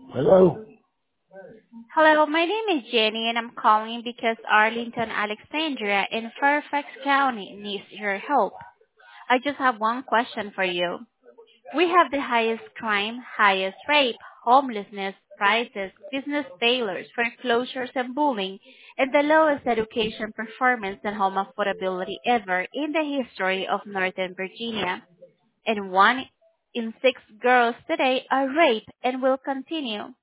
Hello? Hello, my name is Jenny and I'm calling because Arlington, Alexandria in Fairfax County needs your help. I just have one question for you. We have the highest crime, highest rape, homelessness, prices, business failures, foreclosures and bullying, and the lowest education performance and home affordability ever in the history of Northern Virginia. And 1 in 6 girls today are raped and will continue.